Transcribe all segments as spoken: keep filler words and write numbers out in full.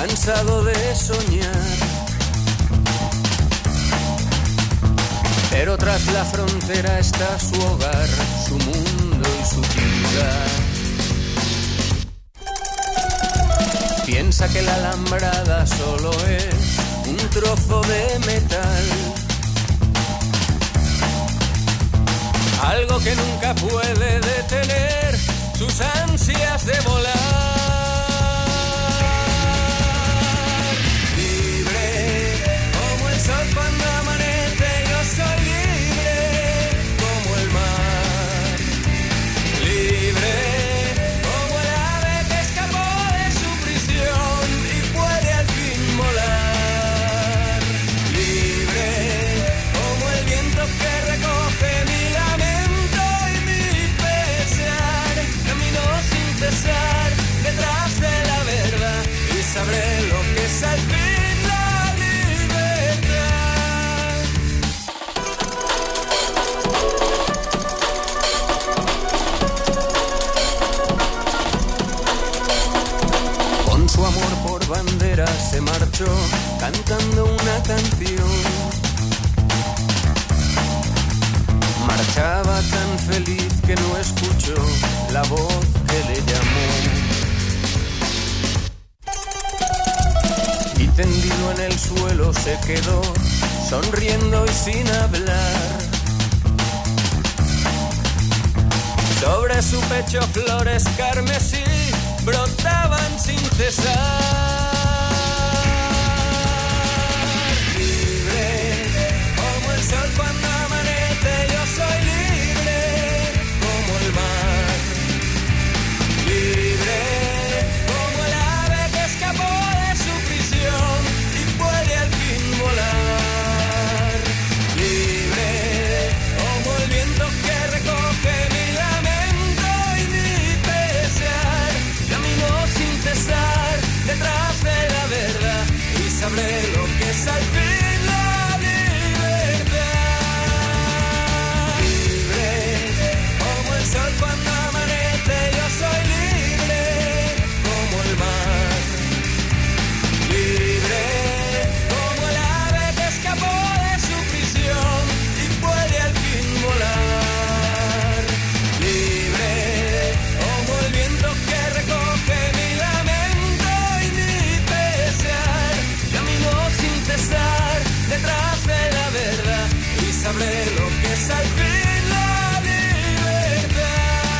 cansado de soñar. Pero tras la frontera está su hogar, su mundo y su ciudad. Piensa que la alambrada solo es un trozo de metal, algo que nunca puede detener sus ansias de volar. Libre como el sol cuando amanece, yo soy libre como el mar. Libre como el ave que escapó de su prisión y puede al fin volar. Libre como el viento que recoge mi lamento y mi pesar. Camino sin cesar detrás de la verdad y sabré lo que es al fin la libertad. Con su amor por bandera se marchó cantando una canción. Marchaba tan feliz que no escuchó la voz que le llamó. Y tendido en el suelo se quedó, sonriendo y sin hablar. Sobre su pecho flores carmesí brotaban sin cesar. Libre como el sol cuando amanece, yo soy libre como el mar. Libre como el ave que escapó de su prisión y puede al fin volar. Libre como el viento que recoge mi lamento y mi pesar. Camino sin cesar detrás de la verdad y sabré lo que es al fin la libertad. Libre como el sol cuando amanece, yo soy libre como el mar. Libre como el ave que escapó de su prisión y puede al fin volar. Libre como el viento que recoge mi lamento y mi pesar. Camino sin cesar detrás de la verdad y sabré lo que es al fin la libertad.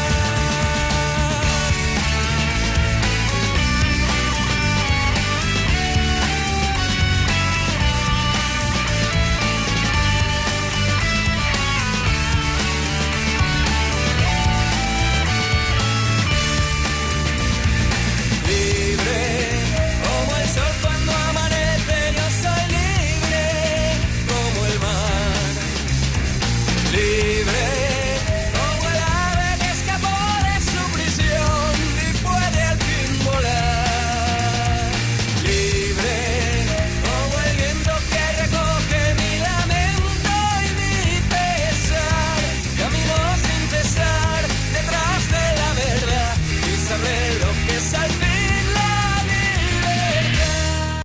Libre como el sol cuando amanece, yo soy libre como el mar. Libre como el ave que escapó de su prisión y puede al fin volar. Libre como el viento que recoge mi lamento y mi pesar. Camino sin cesar detrás de la verdad y sabré lo que es al fin la libertad.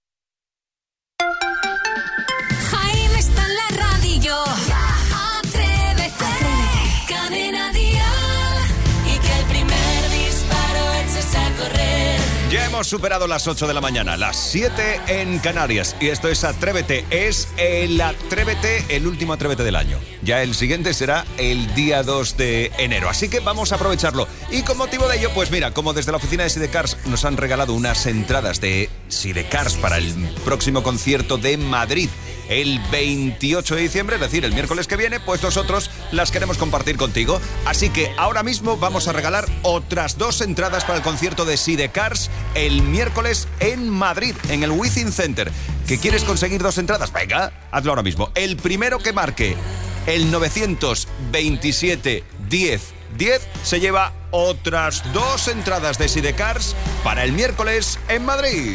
Jaime está en la radio. Atrévete. Cadena Dial. Y que el primer disparo eches a correr. Ya hemos superado las ocho de la mañana, las siete en Canarias. Y esto es Atrévete, es el Atrévete, el último Atrévete del año. Ya el siguiente será el día dos de enero, así que vamos a aprovecharlo. Y con motivo de ello, pues mira, como desde la oficina de Sidecars nos han regalado unas entradas de Sidecars para el próximo concierto de Madrid, el veintiocho de diciembre, es decir, el miércoles que viene, pues nosotros las queremos compartir contigo. Así que ahora mismo vamos a regalar otras dos entradas para el concierto de Sidecars el miércoles en Madrid, en el Within Center. ¿Que quieres conseguir dos entradas? Venga, hazlo ahora mismo. El primero que marque el novecientos veintisiete diez diez se lleva otras dos entradas de Sidecars para el miércoles en Madrid.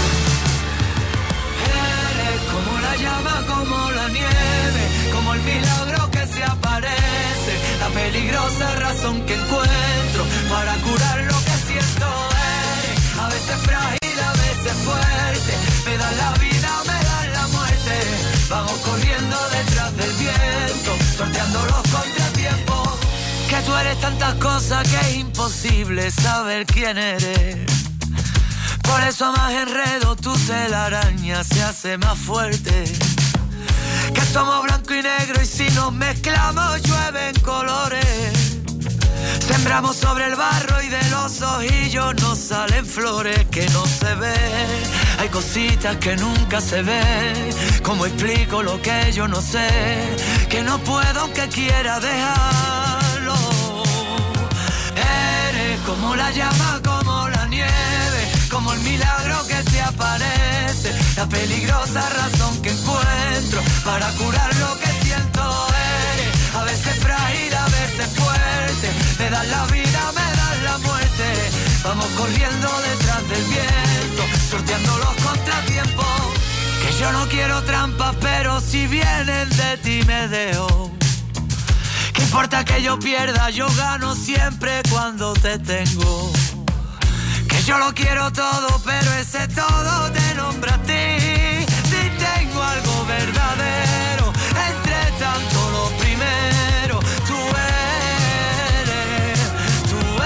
Eres como la llama, como la nieve, como el milagro que se aparece, la peligrosa razón que encuentro para curar lo que siento. Eres a veces frágil, a veces fuerte. Me dan la vida, me dan la muerte. Vamos corriendo detrás del viento, sorteando los contratiempos. Que tú eres tantas cosas que es imposible saber quién eres. Por eso más enredo tu telaraña se hace más fuerte. Que somos blanco y negro y si nos mezclamos llueven colores. Sembramos sobre el barro y de los ojillos nos salen flores que no se ven. Hay cositas que nunca se ven. ¿Cómo explico lo que yo no sé? Que no puedo aunque quiera dejarlo. Eres como la llama, como la nieve, como el milagro que se aparece, la peligrosa razón que encuentro para curar lo que siento. Eres a veces frágil, a veces fuerte, me das la vida, me das la muerte. Vamos corriendo detrás del viento, sorteando los contratiempos. Que yo no quiero trampas, pero si vienen de ti me dejo. ¿Qué importa que yo pierda? Yo gano siempre cuando te tengo. Que yo lo quiero todo, pero ese todo te nombra a ti. Si tengo algo verdadero, entre tanto lo primero, tú eres, tú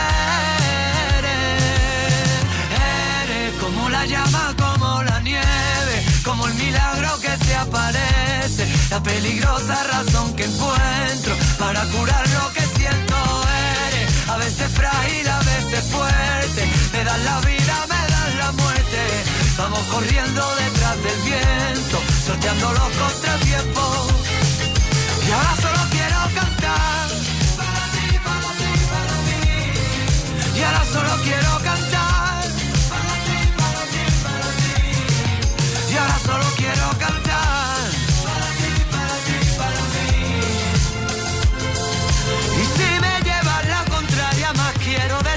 eres. Eres como la llama, como la nieve, como el milagro que se aparece, la peligrosa razón que encuentro para curar lo que siento. Eres a veces frágil, a veces fuerte, me das la vida, me das la muerte. Vamos corriendo detrás del viento, sorteando los contratiempos. Y ahora solo quiero cantar para ti, para ti, para mí. Y ahora solo quiero cantar para ti, para ti, para mí. Y ahora solo quiero cantar para ti, para ti, para mí. Y si me llevas la contraria, más quiero de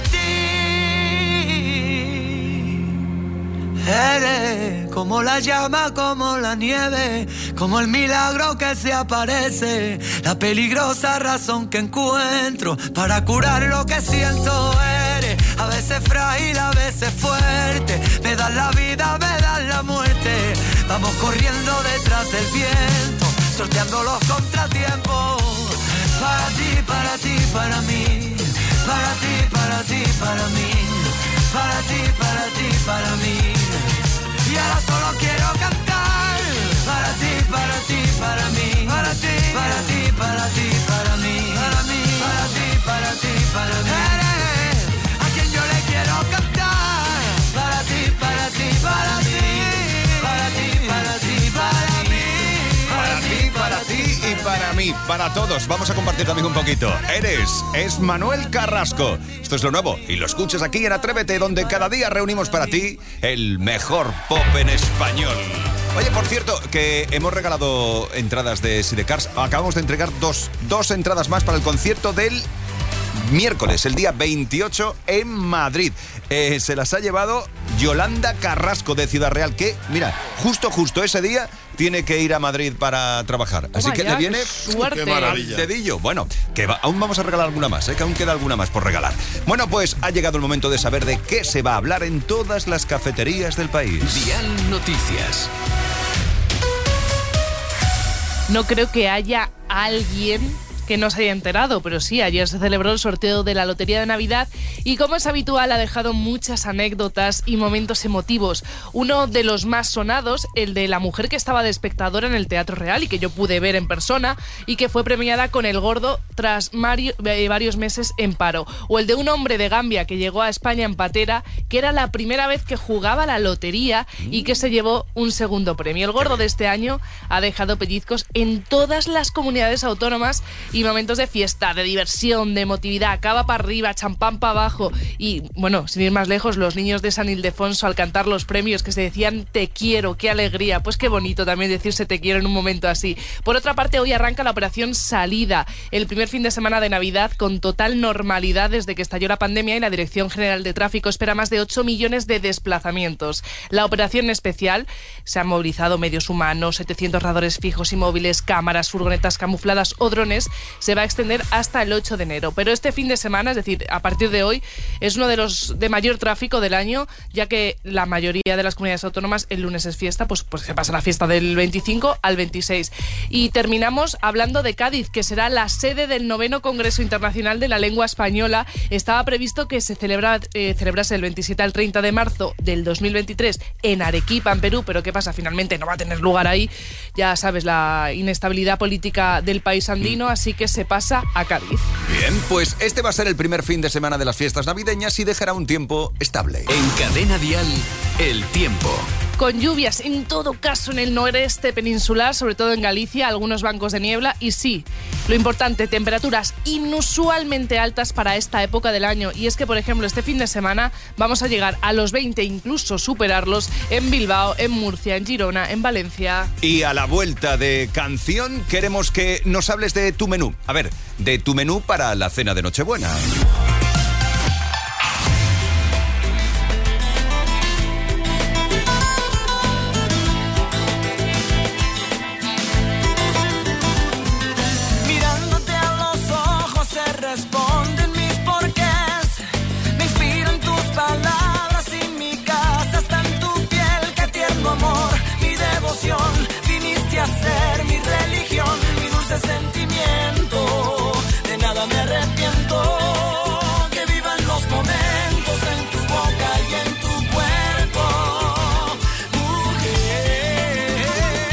ti. Eres como la llama, como la nieve, como el milagro que se aparece, la peligrosa razón que encuentro para curar lo que siento. Eres a veces frágil, a veces fuerte, me das la vida, me das la muerte. Vamos corriendo detrás del viento, sorteando los contratiempos. Para ti, para ti, para mí. Para ti, para ti, para mí. Para ti, para ti, para mí. Y ahora solo quiero cantar para ti, para ti, para mí. Para ti, para ti, para ti, para mí. Para mí, para ti, para ti, para mí. Eres a quien yo le quiero cantar. Para ti, para ti, para ti. Para ti, para ti, para mí. Para ti, para ti y para mí, para todos. Vamos a compartir también un poquito. Eres, es Manuel Carrasco. Esto es lo nuevo y lo escuchas aquí en Atrévete, donde cada día reunimos para ti el mejor pop en español. Oye, por cierto, que hemos regalado entradas de Sidecars. Acabamos de entregar dos, dos entradas más para el concierto del miércoles, el día veintiocho en Madrid. Eh, se las ha llevado Yolanda Carrasco de Ciudad Real, que, mira, justo, justo ese día tiene que ir a Madrid para trabajar. Así Toma que ya, le viene suerte. Qué maravilla. al dedillo. Bueno, que va, aún vamos a regalar alguna más, ¿eh? Que aún queda alguna más por regalar. Bueno, pues ha llegado el momento de saber de qué se va a hablar en todas las cafeterías del país. Dial Noticias. No creo que haya alguien que no se haya enterado, pero sí, ayer se celebró el sorteo de la Lotería de Navidad y, como es habitual, ha dejado muchas anécdotas y momentos emotivos. Uno de los más sonados, el de la mujer que estaba de espectadora en el Teatro Real y que yo pude ver en persona y que fue premiada con el gordo tras Mario, eh, varios meses en paro. O el de un hombre de Gambia que llegó a España en patera, que era la primera vez que jugaba la lotería y que se llevó un segundo premio. El gordo de este año ha dejado pellizcos en todas las comunidades autónomas y momentos de fiesta, de diversión, de emotividad, cava para arriba, champán para abajo y, bueno, sin ir más lejos, los niños de San Ildefonso al cantar los premios que se decían te quiero, qué alegría, pues qué bonito también decirse te quiero en un momento así. Por otra parte, hoy arranca la operación Salida, el primer fin de semana de Navidad con total normalidad desde que estalló la pandemia y la Dirección General de Tráfico espera más de ocho millones de desplazamientos. La operación especial se han movilizado medios humanos, setecientos radores fijos y móviles, cámaras, furgonetas camufladas o drones se va a extender hasta el ocho de enero. Pero este fin de semana, es decir, a partir de hoy, es uno de los de mayor tráfico del año, ya que la mayoría de las comunidades autónomas el lunes es fiesta, pues, pues se pasa la fiesta del veinticinco al veintiséis. Y terminamos hablando de Cádiz, que será la sede del noveno Congreso Internacional de la Lengua Española. Estaba previsto que se celebra, eh, celebrase el veintisiete al treinta de marzo del dos mil veintitrés en Arequipa, en Perú, pero ¿qué pasa? Finalmente no va a tener lugar ahí, ya sabes, la inestabilidad política del país andino, así que se pasa a Cádiz. Bien, pues este va a ser el primer fin de semana de las fiestas navideñas y dejará un tiempo estable. En Cadena Dial, el tiempo. Con lluvias en todo caso en el noreste peninsular, sobre todo en Galicia, algunos bancos de niebla y sí, lo importante, temperaturas inusualmente altas para esta época del año. Y es que, por ejemplo, este fin de semana vamos a llegar a los veinte, incluso superarlos en Bilbao, en Murcia, en Girona, en Valencia. Y a la vuelta de canción queremos que nos hables de tu menú. A ver, de tu menú para la cena de Nochebuena. Responden mis porqués, me inspiran tus palabras y mi casa está en tu piel. Qué tierno amor, mi devoción, viniste a ser mi religión, mi dulce sentimiento, de nada me arrepiento. Que vivan los momentos en tu boca y en tu cuerpo, mujer.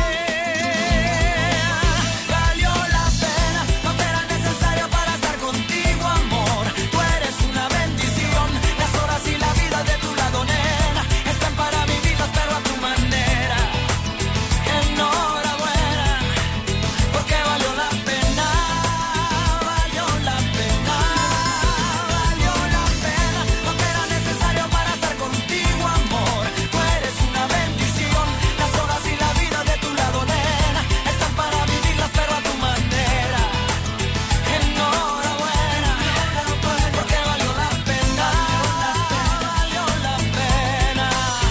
Valió la pena, no te era necesario para estar contigo, amor. Tú eres una bendición, las horas y la vida de tu lado, nena, están para vivirlas pero a tu manera. Enhorabuena, porque valió la pena, valió la pena, valió la pena. No te era necesario para estar contigo, amor. Tú eres una bendición, las horas y la vida de tu lado, nena, están para vivirlas pero a tu manera. Enhorabuena, porque valió la pena, valió la pena.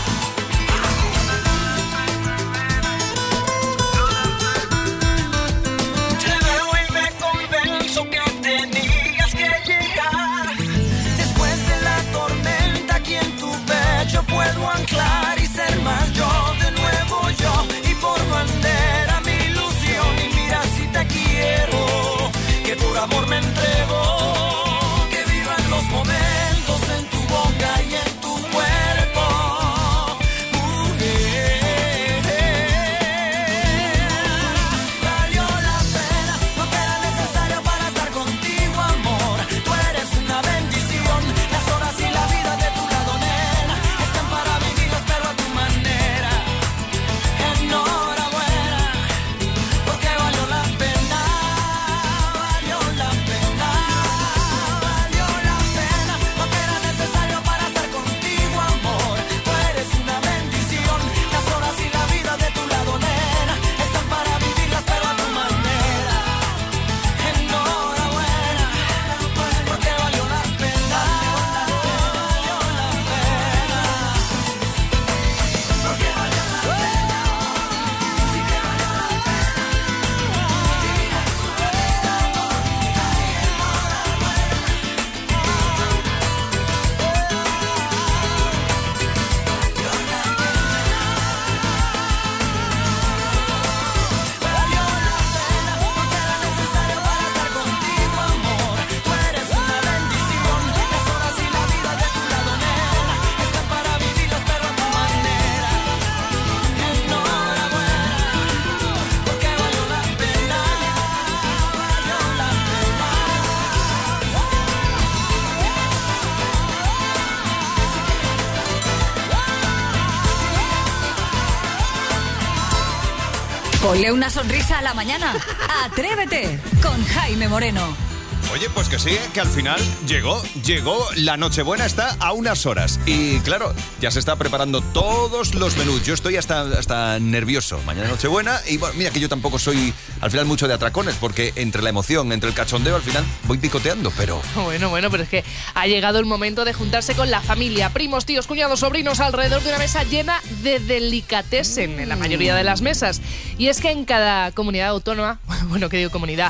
Te veo y me convenzo que tenías que llegar. Después de la tormenta, aquí en tu pecho puedo anclar y ser más yo, de nuevo yo. Y por bandera mi ilusión, y mira si te quiero, que por amor me entrego. Que vivan los momentos en tu boca y en tu cuerpo, mujer. Valió la pena, no te era necesario para estar contigo, amor. Tú eres una bendición, las horas y la vida de tu lado, nena, están para vivirlas pero a tu manera. Enhorabuena, porque valió la pena, valió la pena, valió la pena. No te era necesario para estar contigo, amor. Tú eres una bendición, las horas y la vida de tu lado, nena, están para vivirlas pero a tu manera. Enhorabuena, porque valió la pena, valió la pena, porque valió la pena, sí que valió la Valió la pena, no te era necesario para estar contigo, amor. Tú eres una bendición, las horas y la vida de tu lado, nena, están para vivirlas pero a tu manera. Enhorabuena, porque valió la pena, valió la pena. Ponle una sonrisa a la mañana. Atrévete con Jaime Moreno. Oye, pues que sí, ¿eh? Que al final llegó, llegó, la Nochebuena está a unas horas. Y claro, ya se está preparando todos los menús. Yo estoy hasta, hasta nervioso. Mañana Nochebuena y bueno, mira que yo tampoco soy al final mucho de atracones, porque entre la emoción, entre el cachondeo, al final voy picoteando, pero... Bueno, bueno, pero es que ha llegado el momento de juntarse con la familia, primos, tíos, cuñados, sobrinos, alrededor de una mesa llena de delicatessen en la mayoría de las mesas. Y es que en cada comunidad autónoma, bueno, que digo comunidad,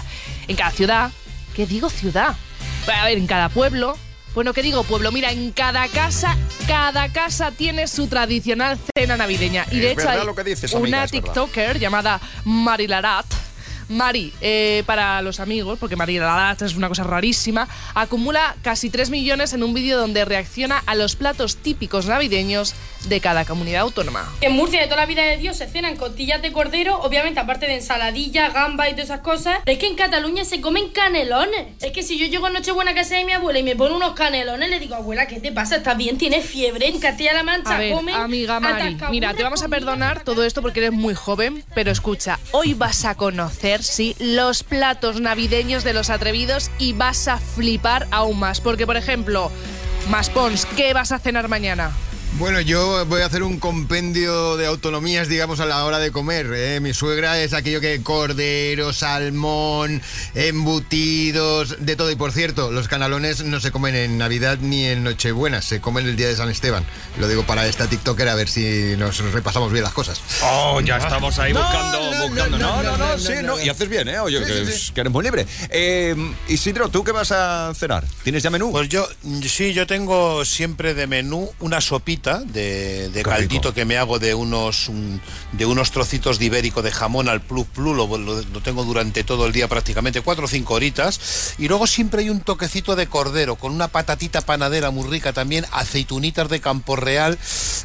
En cada ciudad, ¿qué digo ciudad? A ver, en cada pueblo, bueno, ¿qué digo pueblo? Mira, en cada casa, cada casa tiene su tradicional cena navideña. Y de Es hecho verdad hay lo que dices, una amiga, es verdad. TikToker llamada Mari Larat. Mari, eh, para los amigos, porque Mari Larat es una cosa rarísima, acumula casi tres millones en un vídeo donde reacciona a los platos típicos navideños de cada comunidad autónoma. En Murcia, de toda la vida de Dios, se cenan costillas de cordero, obviamente, aparte de ensaladilla, gamba y todas esas cosas. Pero es que en Cataluña se comen canelones. Es que si yo llego a Nochebuena a casa de mi abuela y me pone unos canelones, le digo, abuela, ¿qué te pasa? ¿Estás bien? ¿Tienes fiebre? En Castilla-La Mancha A ver, comen amiga Mari, atascaburas mira, te vamos a con perdonar miga. todo esto porque eres muy joven, pero escucha, hoy vas a conocer, sí, los platos navideños de los atrevidos y vas a flipar aún más. Porque, por ejemplo, Maspons, ¿qué vas a cenar mañana? Bueno, yo voy a hacer un compendio de autonomías, digamos, a la hora de comer. ¿eh? Mi suegra es aquello que cordero, salmón, embutidos, de todo. Y por cierto, los canalones no se comen en Navidad ni en Nochebuena, se comen el día de San Esteban. Lo digo para esta TikToker a ver si nos repasamos bien las cosas. Oh, ya estamos ahí No, buscando, no, buscando. no, No, no, no, no, no, sí, no, no. no. Y haces bien, ¿eh? Oye, Sí, que, sí, es- sí. que eres muy libre. Eh, Isidro, ¿tú qué vas a cenar? ¿Tienes ya menú? Pues yo, sí, yo tengo siempre de menú una sopita de, de Qué caldito rico. que me hago de unos un- de unos trocitos de ibérico de jamón al plus plus, lo, lo- lo tengo durante todo el día prácticamente, cuatro o cinco horitas. Y luego siempre hay un toquecito de cordero, con una patatita panadera muy rica también, aceitunitas de Campo Real.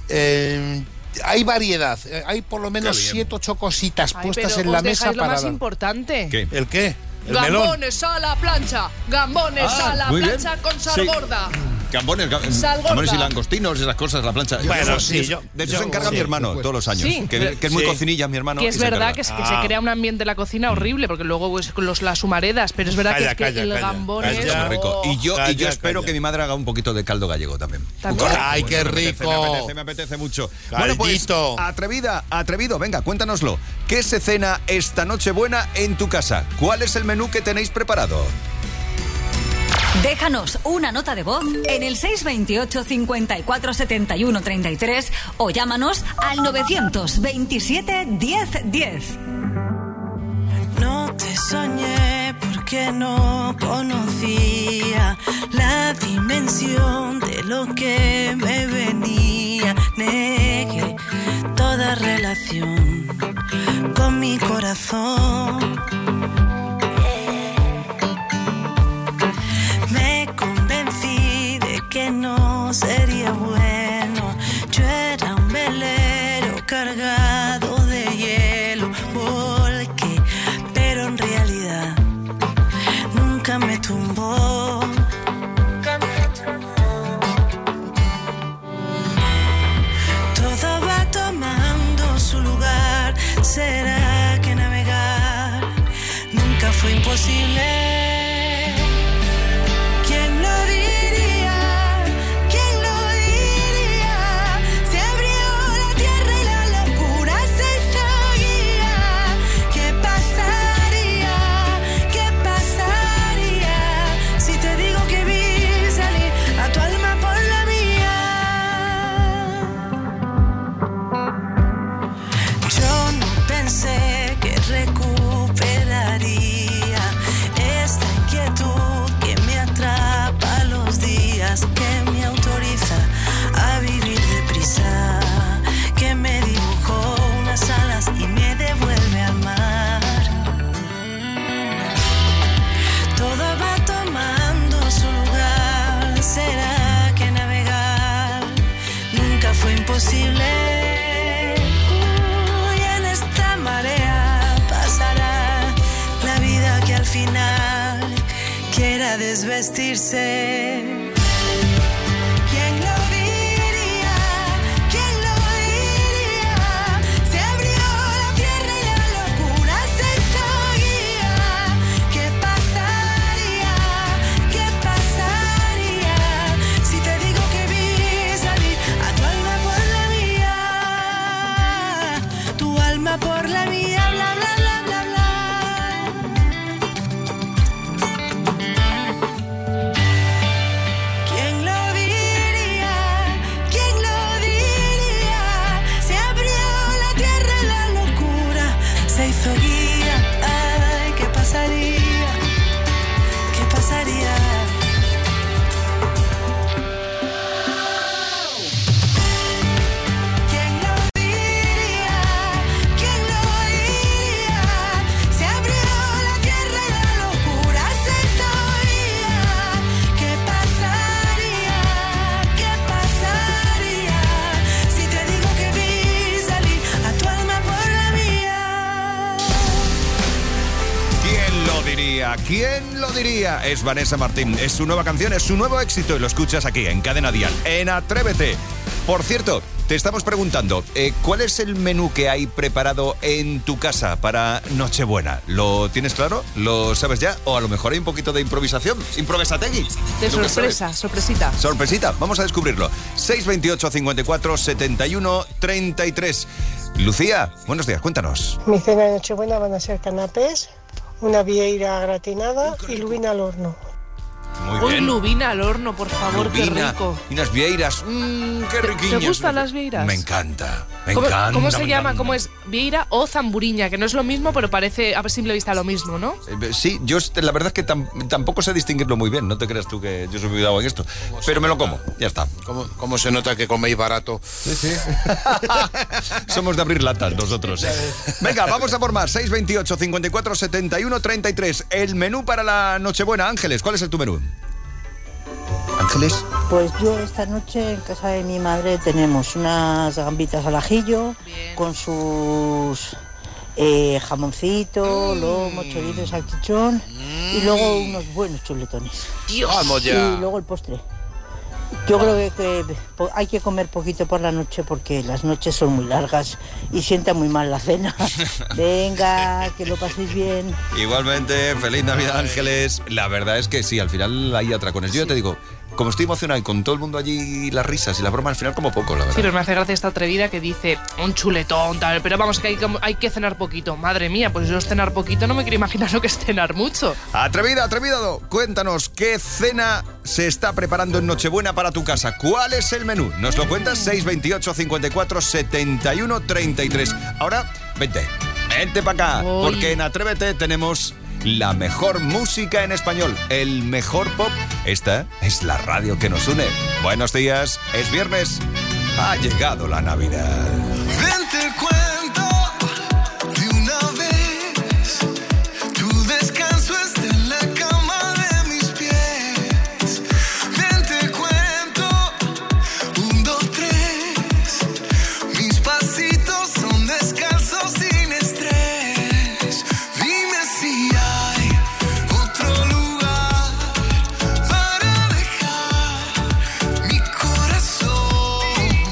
Eh, hay variedad, eh, hay por lo menos bien. siete, ocho cositas Ay, puestas pero en la os mesa dejáis lo para... más importante. ¿Qué? ¿El qué? ¿El melón? Gambones a la plancha, gambones Ah, a la muy bien. plancha con sal Sí. gorda. Gambones, ga- Sal gorda. gambones y langostinos, esas cosas, la plancha. Bueno, Eso- sí, eso- yo- de eso yo- se encarga sí, mi hermano todos los años. Sí, que, que es muy sí. cocinilla mi hermano. Que y es se verdad encarga. que, se- que Ah. se crea un ambiente en la cocina horrible, porque luego pues, con los, las humaredas, pero es verdad Calla, que, es que calla, el calla, gambón calla. es... Es muy rico. Y yo, y yo Calla, espero calla. que mi madre haga un poquito de caldo gallego también. También. ¡Ay, qué Me apetece, rico! Me apetece, me apetece mucho. Bueno, pues, Caldito. atrevida, atrevido, venga, cuéntanoslo. ¿Qué se cena esta Nochebuena en tu casa? ¿Cuál es el menú que tenéis preparado? Déjanos una nota de voz en el seis veintiocho, cincuenta y cuatro, setenta y uno, treinta y tres o llámanos al novecientos veintisiete, diez, diez. No te soñé porque no conocía la dimensión de lo que me venía. Negué toda relación con mi corazón. Me convencí de que no sería bueno. Yo era un velero cargado de hielo. Volqué, pero en realidad nunca me tumbó. Todo va tomando su lugar. ¿Será que navegar nunca fue imposible? ¿Quién lo diría? ¿Quién lo diría? Se abrió la tierra y la locura se hizo guía. ¿Qué pasaría? ¿Qué pasaría si te digo que vi salir a tu alma por la mía? Yo no pensé que recuperaría esta inquietud que me atrapa los días, que me autoriza a vivir deprisa, que me dibujó unas alas y me devuelve al mar. Todo va tomando su lugar. ¿Será que navegar nunca fue imposible? Uy, en esta marea pasará la vida que al final quiera desvestirse. ¿Quién lo diría? ¿Quién lo diría? Se abrió la tierra y la locura se hizo guía. ¿Qué pasaría? ¿Qué pasaría si te digo que vi salir a tu alma por la mía? Tu alma por la mía, bla, bla, bla, bla, bla. Nochebuena. ¿Quién lo diría? Es Vanessa Martín. Es su nueva canción, es su nuevo éxito y lo escuchas aquí en Cadena Dial, en Atrévete. Por cierto, te estamos preguntando, eh, ¿cuál es el menú que hay preparado en tu casa para Nochebuena? ¿Lo tienes claro? ¿Lo sabes ya? ¿O a lo mejor hay un poquito de improvisación? ¿Improvisategui? De sorpresa, sorpresita. Sorpresita, vamos a descubrirlo. seis veintiocho, cincuenta y cuatro, setenta y uno, treinta y tres. Lucía, buenos días, cuéntanos. Mi cena de Nochebuena van a ser canapés, una vieira gratinada y lubina al horno. Muy bien. Un lubina al horno, por favor, Lubina, qué rico. Y unas vieiras, mmm, qué ¿Te- riquiñas. ¿Te gustan las vieiras? Me encanta, me ¿Cómo, encanta. ¿Cómo se me llama? encanta. ¿Cómo es? Vieira o zamburiña, que no es lo mismo, pero parece a simple vista lo mismo, ¿no? Eh, Sí, yo est- la verdad es que tam- tampoco sé distinguirlo muy bien, no te creas tú que yo soy muy dado en esto, pero me lo como, ya está. ¿Cómo, cómo se nota que coméis barato? Sí, sí. Somos de abrir latas nosotros. Venga, vamos a por más. seis veintiocho, cincuenta y cuatro, setenta y uno, treinta y tres. El menú para la Nochebuena. Ángeles, ¿cuál es el tu menú? Ángeles. Pues yo esta noche en casa de mi madre tenemos unas gambitas al ajillo con sus eh, jamoncito, lomo, chorizo, salchichón y luego unos buenos chuletones. Dios. Vamos ya. Y luego el postre. Yo creo que, que po- hay que comer poquito por la noche porque las noches son muy largas y sienta muy mal la cena. Venga, que lo paséis bien. Igualmente, feliz Navidad, Ángeles. La verdad es que sí, al final hay atracones. Yo ya te digo, como estoy emocionado y con todo el mundo allí, las risas y la broma, al final como poco, la verdad. Sí, pero me hace gracia esta atrevida que dice un chuletón, tal, pero vamos, que hay, que hay que cenar poquito. Madre mía, pues yo es cenar poquito, no me quiero imaginar lo que es cenar mucho. Atrevida, atrevido, cuéntanos, ¿qué cena se está preparando en Nochebuena para tu casa? ¿Cuál es el menú? Nos lo cuentas, seis veintiocho, cincuenta y cuatro, setenta y uno, treinta y tres. Ahora, vente, vente para acá, Voy. porque en Atrévete tenemos la mejor música en español, el mejor pop. Esta es la radio que nos une. Buenos días, es viernes, ha llegado la Navidad. Ven, te cuento de una vez. Tu descanso está en la cama de mis pies. Ven, te cuento. Un, dos, tres. Mis pasitos son descalzos sin estrés. Dime si hay otro lugar para dejar mi corazón.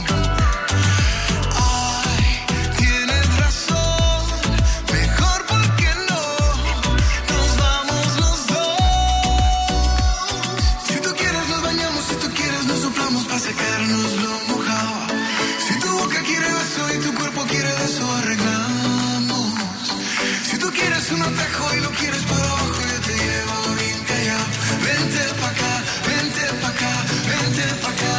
Ay, tienes razón, mejor porque no nos vamos los dos. Si tú quieres nos bañamos, si tú quieres nos soplamos para sacarnos lo mojado. Si tu boca quiere beso y tu cuerpo quiere beso, arreglamos. Si tú quieres un atajo y lo quieres por abajo, yo te llevo bien callado. Vente pa' acá, vente pa' acá, vente pa' acá.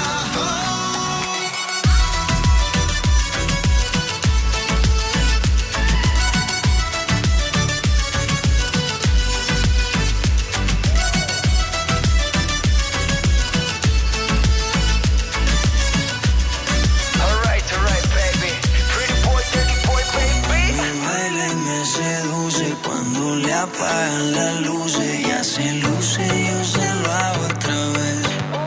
Alright, alright, baby. Pretty boy, dirty boy, baby. Me baila y me seduce cuando le apagan las luces. Ya se luce, yo se lo hago otra vez.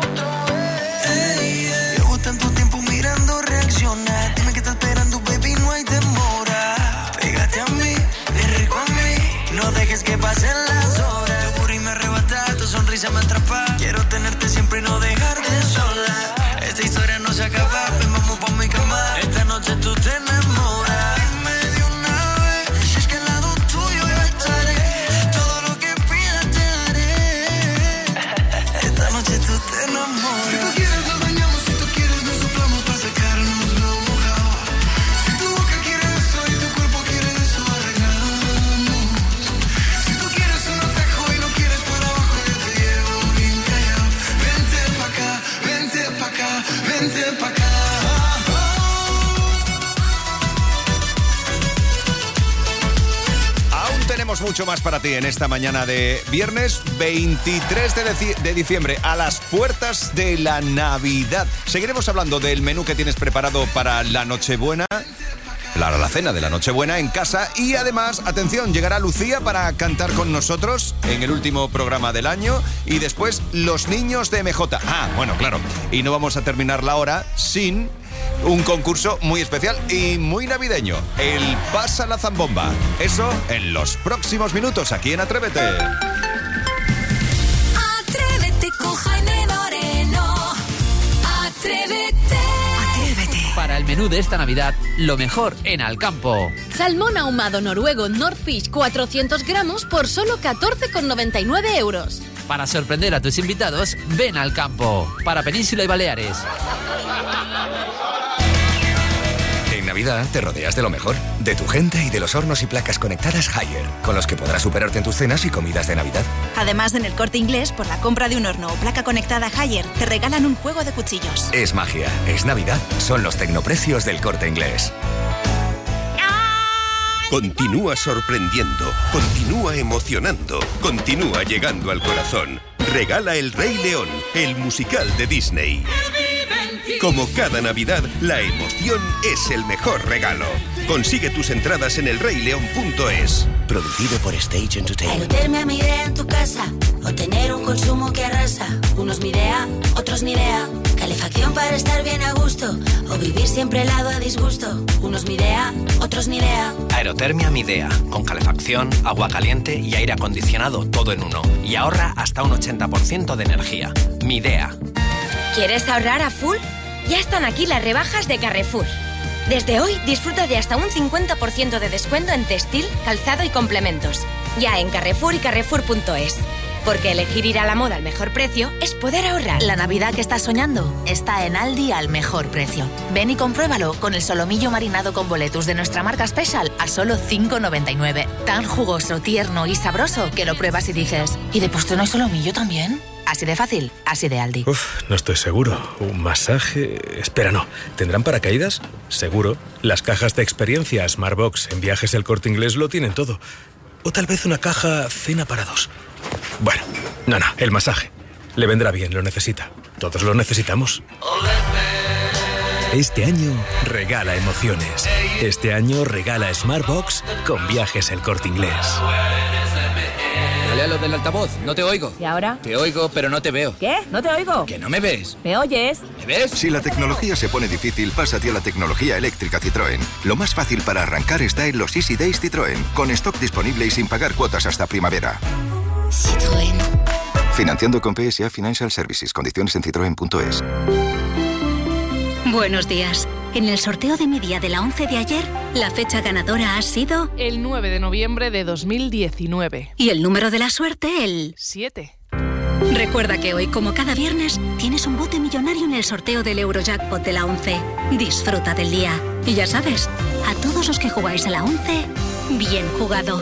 Ey, ey. Llevo tanto tiempo mirando reaccionar. Dime que estás esperando, baby, no hay demora. Pégate a mí, ven rico a mí. No dejes que pasen las horas. Tu booty me arrebata, tu sonrisa me atrapa. Quiero tenerte siempre y no dejarte sola. Esta historia no se acaba, ven vamos pa' mi cama. Esta noche tú te enamoras. Dime de una vez, si es que al lado tuyo yo estaré. Todo lo que pidas te daré. Esta noche tú te enamoras. Si tú quieres nos bañamos, si tú quieres nos soplamos para sacarnos lo mojado. Si tu boca quiere eso y tu cuerpo quiere eso, arreglamos. Si tú quieres un atajo y lo quieres por abajo, yo te llevo bien callado. Vente pa' acá, vente pa' acá, vente pa' acá. Aún tenemos mucho más para ti en esta mañana de viernes veintitrés de, deci- de diciembre, a las puertas de la Navidad. Seguiremos hablando del menú que tienes preparado para la Nochebuena, para la cena de la Nochebuena en casa. Y además, atención, llegará Lucía para cantar con nosotros en el último programa del año. Y después, los niños de M J. Ah, bueno, claro. Y no vamos a terminar la hora sin un concurso muy especial y muy navideño. El Pasa la Zambomba. Eso en los próximos minutos aquí en Atrévete. Atrévete con Jaime Moreno. Atrévete. Atrévete. Para el menú de esta Navidad, lo mejor en Alcampo. Salmón ahumado noruego Nordfish cuatrocientos gramos por solo catorce con noventa y nueve euros. Para sorprender a tus invitados, ven al campo. Para Península y Baleares. En Navidad te rodeas de lo mejor, de tu gente y de los hornos y placas conectadas Haier, con los que podrás superarte en tus cenas y comidas de Navidad. Además, en el Corte Inglés, por la compra de un horno o placa conectada Haier, te regalan un juego de cuchillos. Es magia, es Navidad, son los tecnoprecios del Corte Inglés. Continúa sorprendiendo, continúa emocionando, continúa llegando al corazón. Regala El Rey León, el musical de Disney. Como cada Navidad, la emoción es el mejor regalo. Consigue tus entradas en el rey león punto es. Producido por Stage Entertainment. Aerotermia mi idea en tu casa, o tener un consumo que arrasa. Unos mi idea, otros ni idea. Calefacción para estar bien a gusto, o vivir siempre helado a disgusto. Unos mi idea, otros ni idea. Aerotermia Midea, con calefacción, agua caliente y aire acondicionado todo en uno. Y ahorra hasta un ochenta por ciento de energía. Midea. ¿Quieres ahorrar a full? Ya están aquí las rebajas de Carrefour. Desde hoy disfruta de hasta un cincuenta por ciento de descuento en textil, calzado y complementos. Ya en Carrefour y Carrefour punto es. Porque elegir ir a la moda al mejor precio es poder ahorrar. La Navidad que estás soñando está en Aldi al mejor precio. Ven y compruébalo con el solomillo marinado con boletus de nuestra marca Special a solo cinco noventa y nueve. Tan jugoso, tierno y sabroso que lo pruebas y dices, ¿y de postre no hay solomillo también? Así de fácil, así de Aldi. Uf, no estoy seguro. ¿Un masaje? Espera, no. ¿Tendrán paracaídas? Seguro. Las cajas de experiencia Smartbox en Viajes El Corte Inglés lo tienen todo. O tal vez una caja cena para dos. Bueno, no, no, el masaje. Le vendrá bien, lo necesita. Todos lo necesitamos. Este año regala emociones. Este año regala Smartbox con Viajes El Corte Inglés. Dale a lo del altavoz, no te oigo. ¿Y ahora? Te oigo, pero no te veo. ¿Qué? ¿No te oigo? ¿Que no me ves? ¿Me oyes? ¿Me ves? Si la tecnología se pone difícil, pásate a la tecnología eléctrica Citroën. Lo más fácil para arrancar está en los Easy Days Citroën, con stock disponible y sin pagar cuotas hasta primavera. Citroën. Financiando con P S A Financial Services. Condiciones en citroen punto es. Buenos días. En el sorteo de mi día de la once de ayer, la fecha ganadora ha sido... El nueve de noviembre de dos mil diecinueve. Y el número de la suerte, el... siete. Recuerda que hoy, como cada viernes, tienes un bote millonario en el sorteo del Eurojackpot de la once. Disfruta del día. Y ya sabes, a todos los que jugáis a la once, bien jugado.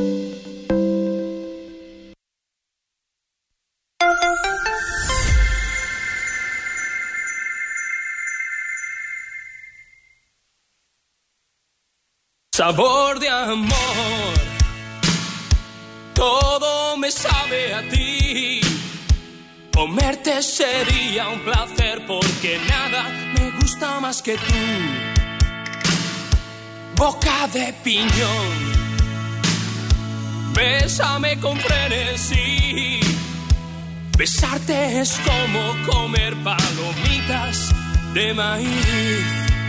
Sabor de amor, todo me sabe a ti. Comerte sería un placer porque nada me gusta más que tú. Boca de piñón, bésame con frenesí. Besarte es como comer palomitas de maíz.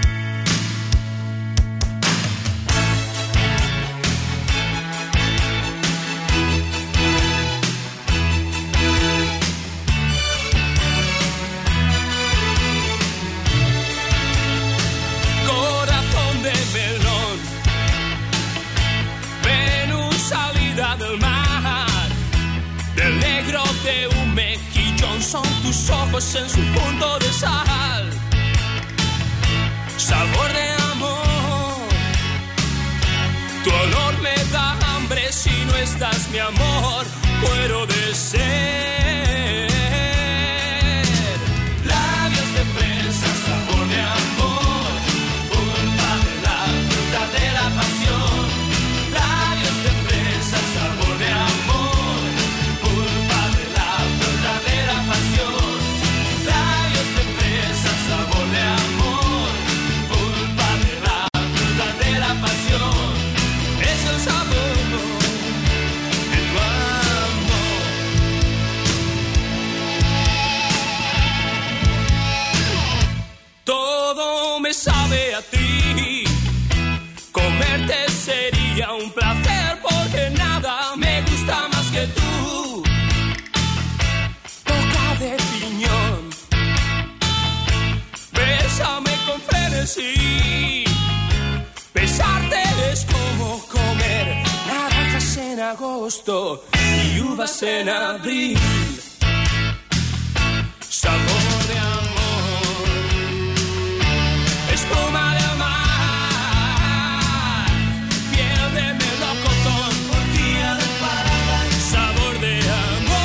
Del mar, del negro de un mejillón son tus ojos en su punto de sal. Sabor de amor, tu olor me da hambre. Si no estás, mi amor, muero de sed. Labios de fresa, sabor de amor, pulpa de la fruta de la pasión. Labios de fresa, sabor de amor, pulpa de la fruta de la pasión. Labios de fresa, sabor de amor, pulpa de la fruta de la pasión. Es el sabor de tu amor. amarte a ti. Comerte sería un placer porque nada me gusta más que tú. Boca de piñón, bésame con frenesí. Besarte es como comer naranjas en agosto y uvas en abril. Sabor de amor, espuma de mar, piel de melocotón, orgía de parada, sabor de amor.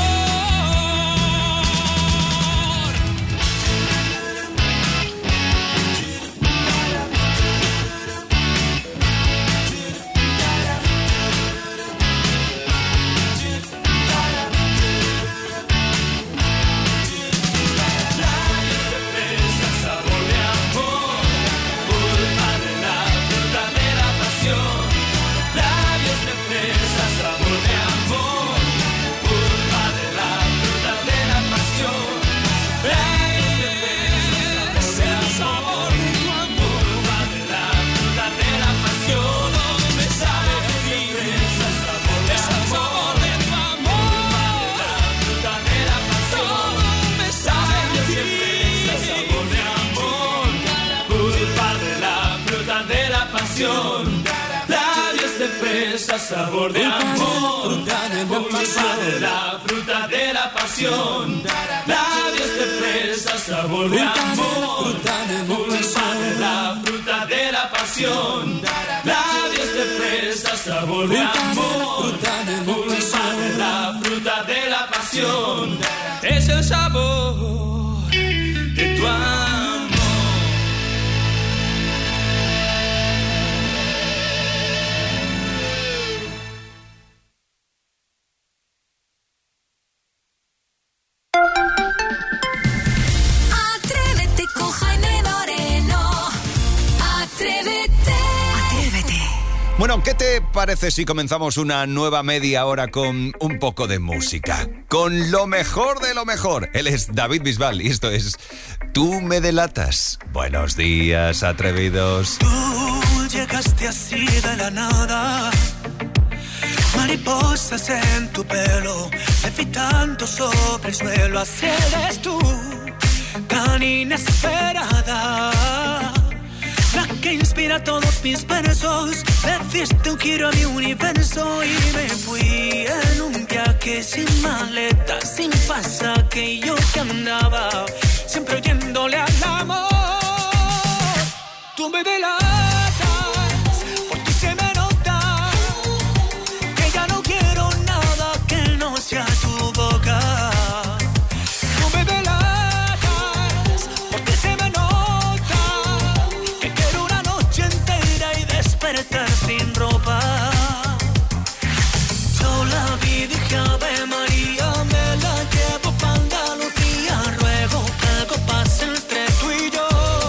Labios de fresa, sabor de amor, pulpa de la fruta de la pasión. Labios de fresa, sabor de amor, pulpa de la fruta de la pasión. Labios de fresa, sabor de amor, pulpa de la fruta de la pasión. Es el sabor de tu amor. Atrévete con Jaime Moreno. Atrévete. Atrévete. Bueno, ¿qué te parece si comenzamos una nueva media hora con un poco de música? Con lo mejor de lo mejor. Él es David Bisbal y esto es Tú me delatas. Buenos días, atrevidos. Tú llegaste así de la nada, mariposas en tu pelo, levitando sobre el suelo. Así eres tú, tan inesperada, la que inspira todos mis versos. Le diste un giro a mi universo y me fui en un viaje sin maleta, sin pasaje. Y yo que andaba siempre oyéndole al amor. Tú me delatas, por ti se me nota que ya no quiero nada que no sea tu boca. Tú me delatas, por ti se me nota que quiero una noche entera y despertar sin ropa. Yo la vi, dije Ave María, me la llevo pa' Andalucía. Ruego que algo pase entre tú y yo.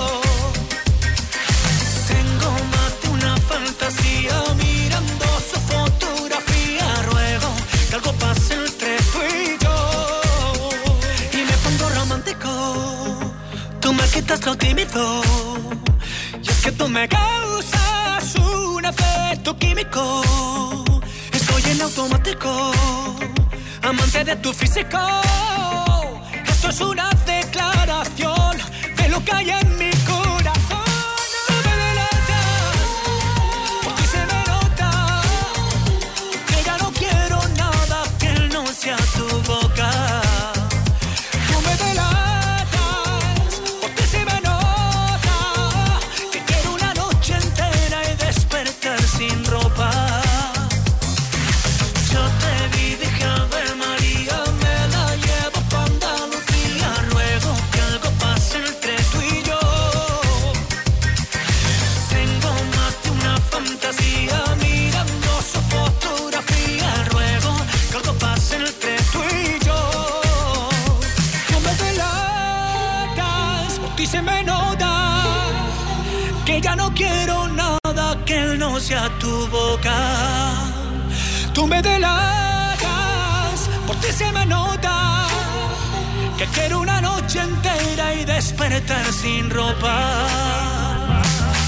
Tengo más de una fantasía mirando su fotografía. Ruego que algo pase entre tú y yo. Y me pongo romántico, tú me quitas lo tímido. Y es que tú me causas un efecto químico. Estoy en automático, amante de tu físico. Esto es una declaración de lo que hay en mi corazón. Tú me delatas, por ti se me nota que ya no quiero nada que no sea tu boca. Tú me delatas, por ti se me nota que quiero una noche entera y despertar sin ropa. Yo te vi, dije Ave María, me la llevo pa' Andalucía. Ruego que algo pase entre tú y yo. Tengo más de una fantasía mirando su fotografía. Ruego que algo pase entre tú y yo. Tú me delatas, por ti se me nota que ya no quiero nada que no sea tu boca. Tú me delatas, por ti se me nota que quiero una noche entera y despertar sin ropa.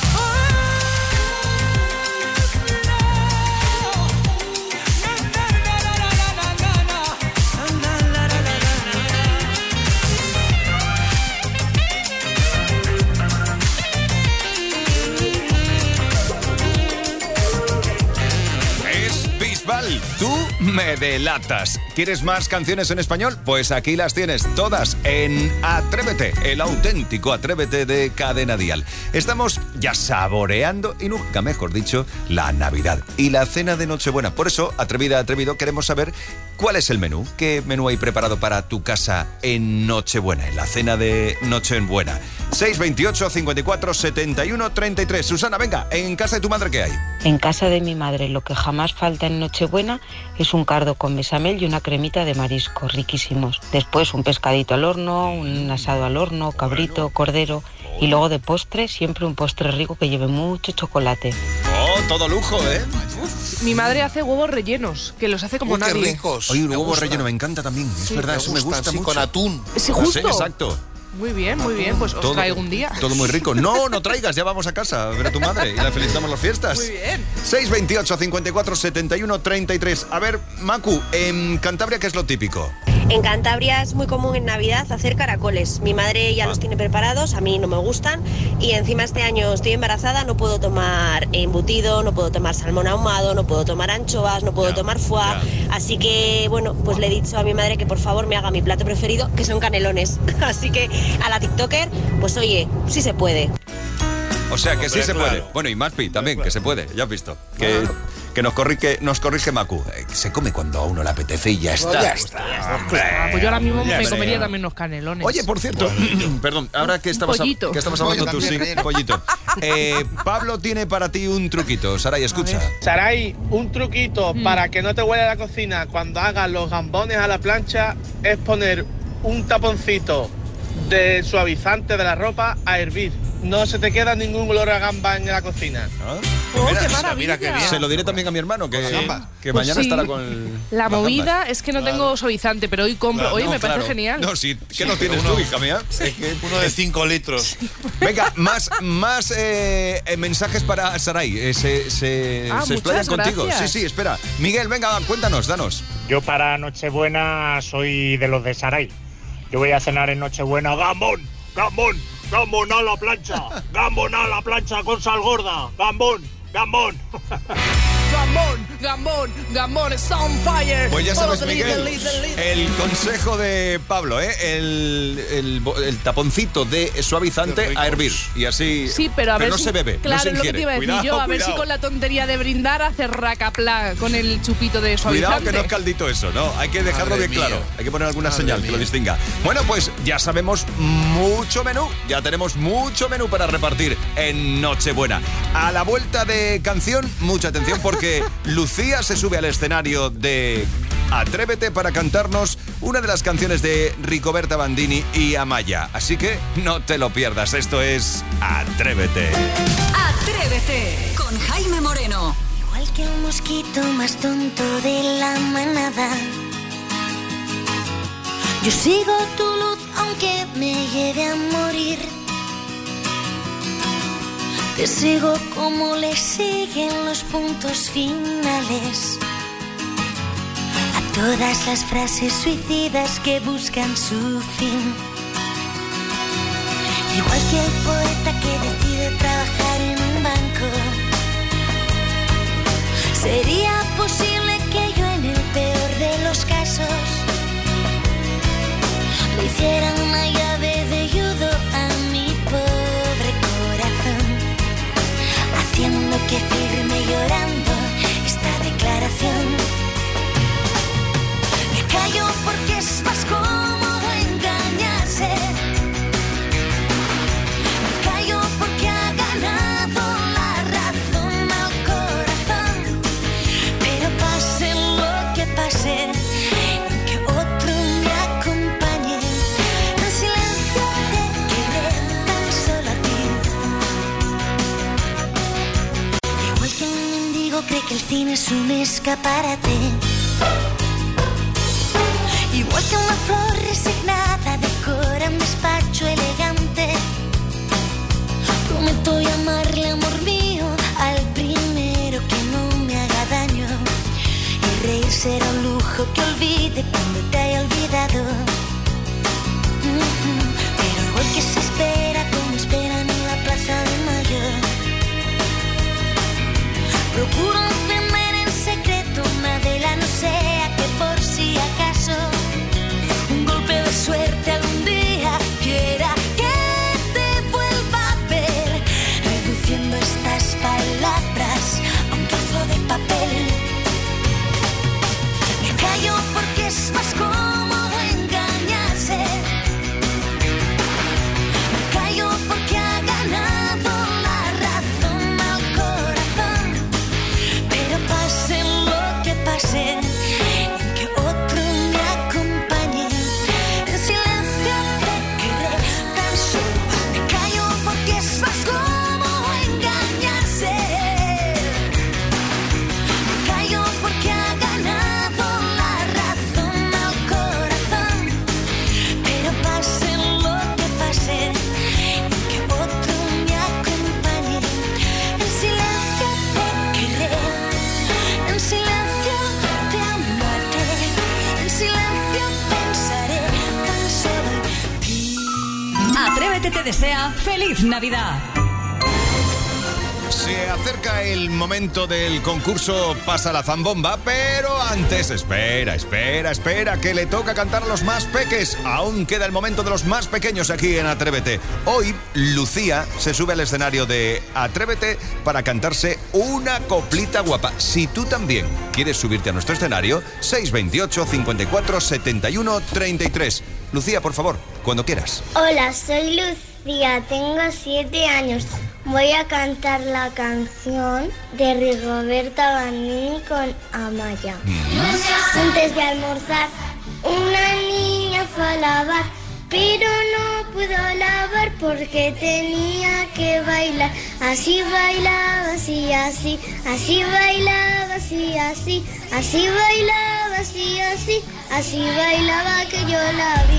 Me delatas. ¿Quieres más canciones en español? Pues aquí las tienes todas en Atrévete, el auténtico Atrévete de Cadena Dial. Estamos ya saboreando, y nunca mejor dicho, la Navidad y la cena de Nochebuena. Por eso, atrevida, atrevido, queremos saber cuál es el menú. ¿Qué menú hay preparado para tu casa en Nochebuena, en la cena de Nochebuena? seis veintiocho, cincuenta y cuatro, setenta y uno, treinta y tres. Susana, venga, ¿en casa de tu madre qué hay? En casa de mi madre lo que jamás falta en Nochebuena es un cardo con bechamel y una cremita de marisco, riquísimos. Después un pescadito al horno, un asado al horno, cabrito, cordero. Y luego de postre, siempre un postre rico que lleve mucho chocolate. ¡Oh, todo lujo, eh! Uf. Mi madre hace huevos rellenos, que los hace como Uy, nadie. qué ricos. Oye, un huevo relleno me encanta también. Es Sí, verdad, me eso me gustan, gusta sí, mucho. con atún. Sí, justo. Sí, exacto. Muy bien, muy bien. Pues os Todo- traigo un día. Todo muy rico. No, no traigas, ya vamos a casa a ver a tu madre y le felicitamos las fiestas. Muy bien. seis veintiocho, cincuenta y cuatro, setenta y uno, treinta y tres. A ver, Macu, en Cantabria, ¿qué es lo típico? En Cantabria es muy común en Navidad hacer caracoles. Mi madre ya los tiene preparados, a mí no me gustan. Y encima este año estoy embarazada, no puedo tomar embutido, no puedo tomar salmón ahumado, no puedo tomar anchoas, no puedo tomar foie. Así que, bueno, pues le he dicho a mi madre que por favor me haga mi plato preferido, que son canelones. Así que a la TikToker, pues oye, sí se puede. O sea, que sí Hombre, se claro. puede. Bueno, y Maspi también, que se puede, ya has visto. Que, que nos corrige, nos corrige Macu. Eh, se come cuando a uno le apetece y ya está. Ya está. Ah, pues yo ahora mismo Ya me está. comería también unos canelones. Oye, por cierto, perdón, ahora que estabas, pollito. que estabas hablando tú, sí, pollito. Eh, Pablo tiene para ti un truquito. Saray, escucha. Saray, un truquito Mm. para que no te huela la cocina cuando hagas los gambones a la plancha es poner un taponcito de suavizante de la ropa a hervir. No se te queda ningún olor a gamba en la cocina. Oh, qué maravilla. Mira qué bien. Se lo diré también a mi hermano, que, que Pues mañana sí. estará con el- La las movida gambas. es que no tengo suavizante, pero hoy compro. Claro, Oye, no, me parece claro. genial. No, sí, ¿qué no tienes tú, hija mía? Uno de cinco litros. Venga, más, más eh, eh, mensajes para Saray. Eh, se se, Ah, se explayan muchas contigo. gracias. Sí, sí, espera. Miguel, venga, cuéntanos, danos. Yo para Nochebuena soy de los de Saray. Yo voy a cenar en Nochebuena gambón, gambón, gambón a la plancha, gambón a la plancha con sal gorda, gambón, gambón. Gambón, Gambón, Gambón es on fire. Pues ya sabes, Follow the Miguel, leader, leader, leader. el consejo de Pablo, ¿eh? El, el, bo- el taponcito de suavizante a hervir. Y así. Sí, pero a ver no si, se bebe, claro, no se es lo que ingiere. te iba a decir Cuidado, yo, a ver si cuidado. con la tontería de brindar hace racapla con el chupito de suavizante. Cuidado que no es caldito eso, ¿no? Hay que dejarlo Madre bien mía. claro. Hay que poner alguna Madre señal que lo mía. distinga. Bueno, pues ya sabemos mucho menú. Ya tenemos mucho menú para repartir en Nochebuena. A la vuelta de canción, mucha atención porque Lucía se sube al escenario de Atrévete para cantarnos una de las canciones de Ricoberta Bandini y Amaya. Así que no te lo pierdas. Esto es Atrévete. Atrévete con Jaime Moreno. Igual que el mosquito más tonto de la manada. Yo sigo tu luz aunque me lleve a morir. Te sigo como le siguen los puntos finales a todas las frases suicidas que buscan su fin. Igual que el poeta que decide trabajar en un banco. ¿Sería posible que yo en el peor de los casos le hiciera una llave de judo a mi pobre corazón? Haciendo que firme llorando esta declaración. Me callo porque es más cómodo engañarse. Me callo porque ha ganado la razón al corazón. Pero pase lo que pase, que otro me acompañe. En silencio te quedé tan solo a ti. Igual que un mendigo cree que el cine es un escaparate. Igual que una flor resignada decora un despacho elegante. Prometo llamarle amor mío al primero que no me haga daño. Y reír será un lujo que olvide cuando te haya olvidado. Mm-hmm. Pero igual que se espera como esperan en la plaza de Mayo. Procuro encender en secreto una vela, no sea desea ¡Feliz Navidad! Se acerca el momento del concurso Pasa la Zambomba, pero antes, espera, espera, espera, que le toca cantar a los más peques. Aún queda el momento de los más pequeños aquí en Atrévete. Hoy, Lucía se sube al escenario de Atrévete para cantarse una coplita guapa. Si tú también quieres subirte a nuestro escenario, seis veintiocho, cincuenta y cuatro, setenta y uno, treinta y tres. Lucía, por favor, cuando quieras. Hola, soy Lucía, tengo siete años. Voy a cantar la canción de Rigoberta Bandini con Amaya. Antes de almorzar, una niña fue a lavar, pero no pudo lavar porque tenía que bailar. Así bailaba, así, así, así bailaba, así, así, así bailaba, así, así, así bailaba que yo la vi.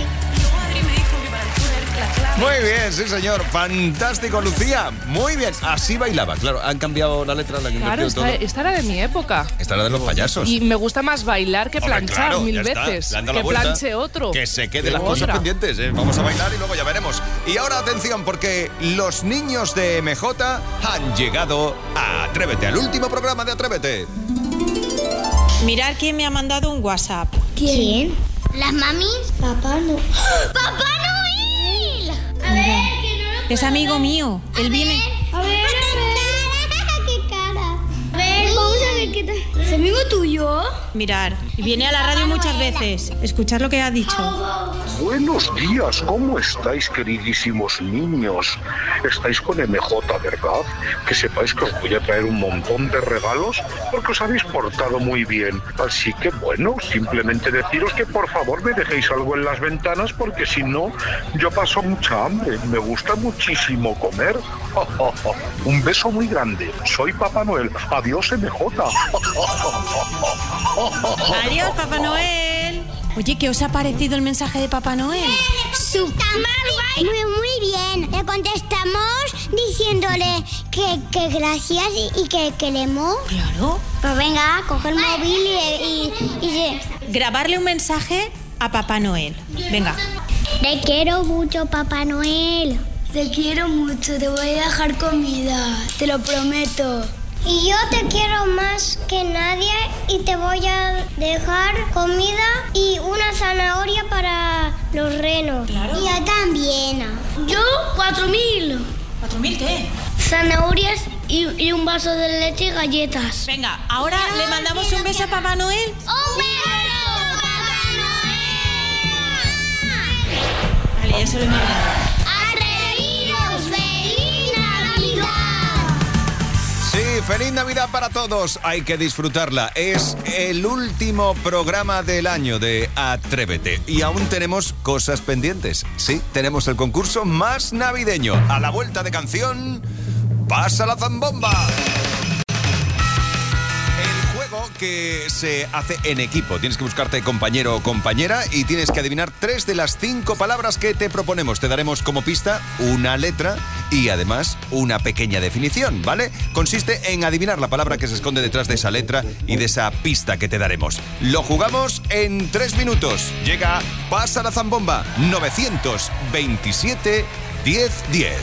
Muy bien, sí señor, fantástico Lucía, muy bien, así bailaba, claro, han cambiado la letra, la que Claro, esta, esta era de mi época. Esta era de los payasos. Y me gusta más bailar que Hombre, planchar claro, mil ya está, veces. le han dado Que la vuelta, planche otro. Que se quede Que las cosas otra. pendientes, ¿eh? Vamos a bailar y luego ya veremos. Y ahora atención, porque los niños de M J han llegado a Atrévete, al último programa de Atrévete. Mirad quién me ha mandado un WhatsApp. ¿Quién? ¿Las mamis? Papá no. ¡Papá Noel! A ver, que no lo Es amigo mío. Él viene. A ver, a ver. ¡Qué cara! A ver, vamos a ver qué tal. ¿Es amigo tuyo? Mirar, viene a la radio muchas veces. Escuchad lo que ha dicho. Buenos días, ¿cómo estáis, queridísimos niños? Estáis con M J, ¿verdad? Que sepáis que os voy a traer un montón de regalos porque os habéis portado muy bien. Así que bueno, simplemente deciros que por favor me dejéis algo en las ventanas porque si no, yo paso mucha hambre. Me gusta muchísimo comer. Un beso muy grande. Soy Papá Noel. Adiós, M J. Adiós, Papá Noel. Oye, ¿qué os ha parecido el mensaje de Papá Noel? Super muy, muy bien. Le contestamos diciéndole que, que gracias y, y que queremos. Claro. Pues venga, coge el móvil y, y, y se... Grabarle un mensaje a Papá Noel. Venga. Te quiero mucho, Papá Noel. Te quiero mucho, te voy a dejar comida, te lo prometo. Y yo te quiero más que nadie y te voy a dejar comida y una zanahoria para los renos. Claro. Y yo también. Yo, cuatro mil. ¿Cuatro mil qué? Zanahorias y, y un vaso de leche y galletas. Venga, ahora Quiero, le mandamos quiero, un beso quiero. a Papá Noel. ¡Un beso, Papá Noel! Vale, ya se lo he mandado. ¡Atrevidos! ¡Feliz Navidad! Sí, feliz Navidad para todos. Hay que disfrutarla. Es el último programa del año de Atrévete. Y aún tenemos cosas pendientes. Sí, tenemos el concurso más navideño. A la vuelta de canción, Pasa la Zambomba. Que se hace en equipo. Tienes que buscarte compañero o compañera y tienes que adivinar tres de las cinco palabras que te proponemos. Te daremos como pista una letra y además una pequeña definición, ¿vale? Consiste en adivinar la palabra que se esconde detrás de esa letra y de esa pista que te daremos. Lo jugamos en tres minutos. Llega Pasa la Zambomba nueve veintisiete, diez diez.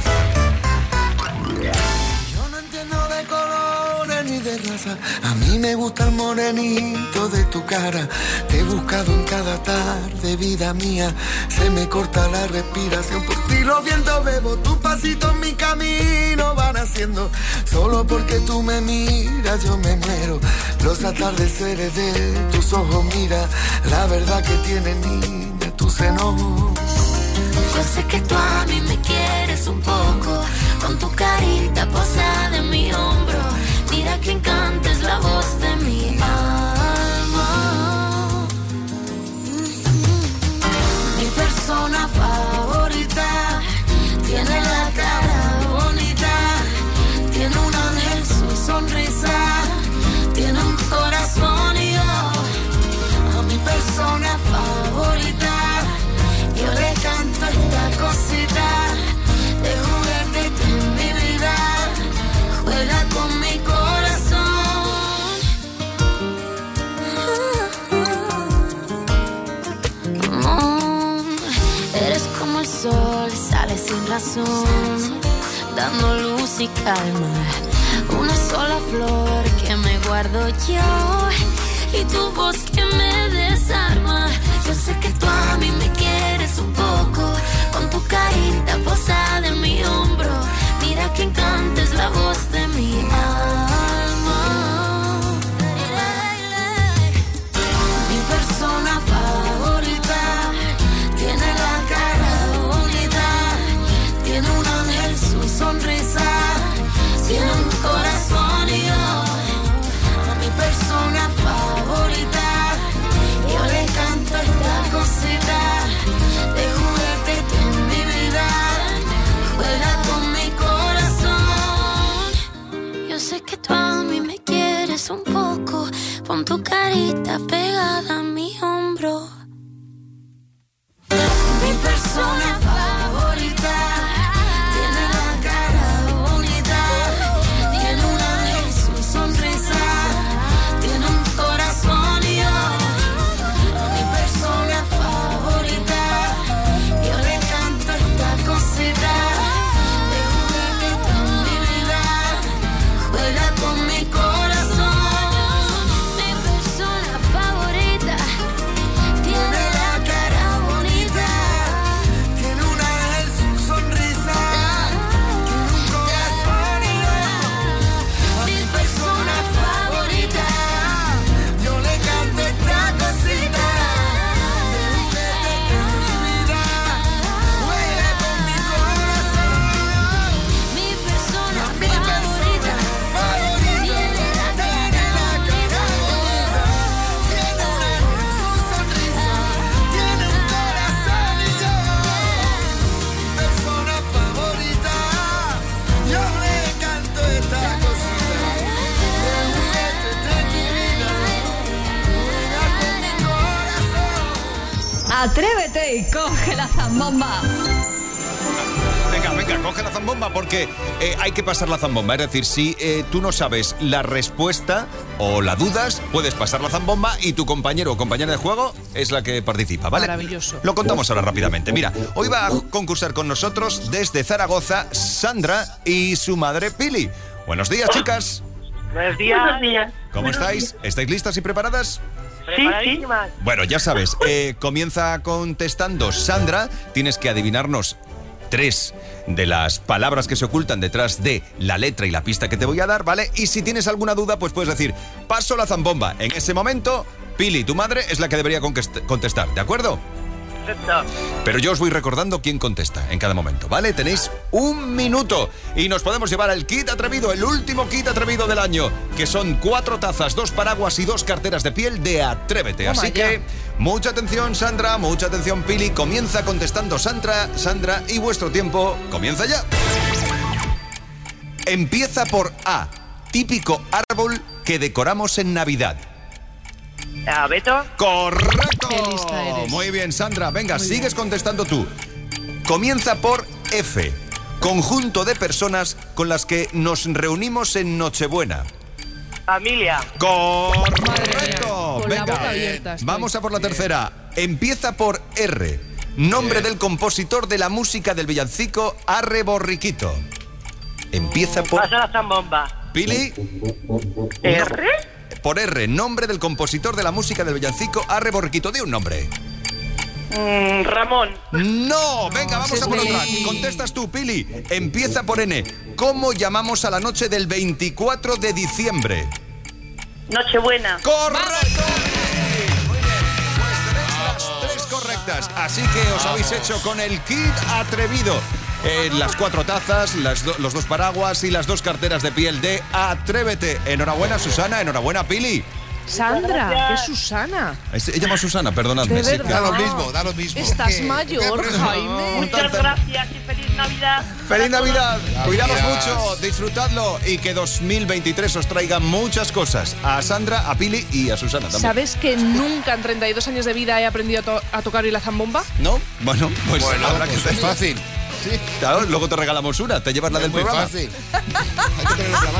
Ni de raza, a mí me gusta el morenito de tu cara. Te he buscado en cada tarde, vida mía. Se me corta la respiración por ti, lo vientos bebo. Tus pasitos mi camino van haciendo. Solo porque tú me miras yo me muero. Los atardeceres de tus ojos, mira la verdad que tiene niña tu seno. Yo sé que tú a mí me quieres un poco, con tu carita posada en mi hombro. Mira que encanta es la voz de mi alma. Mi persona favorita tiene la cara bonita, tiene un ángel su sonrisa, tiene un corazón y yo a mi persona favorita yo le canto esta cosita de juguete en mi vida. Juega conmigo. sin razón, dando luz y calma. Una sola flor que me guardo yo y tu voz que me desarma. Yo sé que tú a mí me quieres un poco, con tu carita posada en mi hombro. Mira que encanta es la voz de mi alma. Mi persona favorita tiene la cara bonita, tiene un ángel su sonrisa, tiene un corazón y yo, a mi persona favorita, yo le canto esta cosita de juguete que en mi vida juega con mi corazón. Yo sé que tú a mí me quieres un poco, pon tu carita pegada a mi hombro. Mi persona favorita tiene la cara bonita, tiene un ángel su sonrisa, tiene un corazón y yo, a mi persona favorita, yo le canto esta cosita de juguete que en mi vida juega con mi corazón. Mi persona favorita tiene la cara bonita, tiene un ángel su sonrisa, tiene un corazón y yo, mi persona favorita, yo le canto esta cosita de juguete que en mi vida juega con mi corazón. Mi persona favorita tiene la cara bonita, tiene un ángel su sonrisa, tiene un corazón y yo, mi persona favorita, yo le canto esta cosita de juguete de mi vida, juega con mi corazón. Atrévete y coge la zambomba. Venga, venga, coge la zambomba porque eh, hay que pasar la zambomba. Es decir, si eh, tú no sabes la respuesta o la dudas, puedes pasar la zambomba y tu compañero o compañera de juego es la que participa, ¿vale? Maravilloso. Lo contamos ahora rápidamente. Mira, hoy va a concursar con nosotros desde Zaragoza Sandra y su madre Pili. Buenos días, chicas. Buenos días. Buenos días. ¿Cómo estáis? ¿Estáis listas y preparadas? Sí, sí. Bueno, ya sabes, eh, comienza contestando Sandra. Tienes que adivinarnos tres de las palabras que se ocultan detrás de la letra y la pista que te voy a dar, ¿vale? Y si tienes alguna duda, pues puedes decir, paso la zambomba. En ese momento, Pili, tu madre, es la que debería conquest- contestar, ¿de acuerdo? Perfecto. Pero yo os voy recordando quién contesta en cada momento, ¿vale? Tenéis un minuto y nos podemos llevar el kit atrevido, el último kit atrevido del año, que son cuatro tazas, dos paraguas y dos carteras de piel de Atrévete. Toma Así ya. que mucha atención, Sandra, mucha atención, Pili. Comienza contestando Sandra, Sandra, y vuestro tiempo comienza ya. Empieza por A, típico árbol que decoramos en Navidad. ¿Abeto? ¡Correcto! Qué lista eres. Muy bien, Sandra. Venga, Muy sigues bien. contestando tú. Comienza por F. Conjunto de personas con las que nos reunimos en Nochebuena. Familia. ¡Correcto! Con la Venga, boca abierta estoy. vamos a por la tercera. Empieza por R. Nombre del compositor de la música del villancico Arre Borriquito. Empieza por... Pasa la zambomba. Pili. ¿R? Por R. Nombre del compositor de la música del villancico Arre Borriquito. Di un nombre. Mm, Ramón. No, venga, vamos ese a por es otra. Melendi. Contestas tú, Pili. Empieza por N. ¿Cómo llamamos a la noche del veinticuatro de diciembre? Nochebuena. ¡Correcto! Muy bien, pues tenéis las tres correctas. Así que os habéis hecho con el kit atrevido. Eh, las cuatro tazas, las do- los dos paraguas y las dos carteras de piel de Atrévete. Enhorabuena, Susana. Enhorabuena, Pili. Sandra, Gracias. que es Susana. Es- Ella llama Susana, perdonadme. De sí, verdad. Da lo mismo, da lo mismo. Estás ¿Qué? mayor, ¿Qué? Jaime. Muchas gracias y feliz Navidad. ¡Feliz Navidad! Cuidados Gracias. mucho, disfrutadlo y que dos mil veintitrés os traiga muchas cosas. A Sandra, a Pili y a Susana también. ¿Sabes que nunca en treinta y dos años de vida he aprendido a, to- a tocar hoy la zambomba? ¿No? Bueno, pues Bueno, habrá que pues es hacerlo. fácil. Sí, claro, luego te regalamos una, te llevas la del Es muy programa. fácil. Hay que tenerlo en la mano.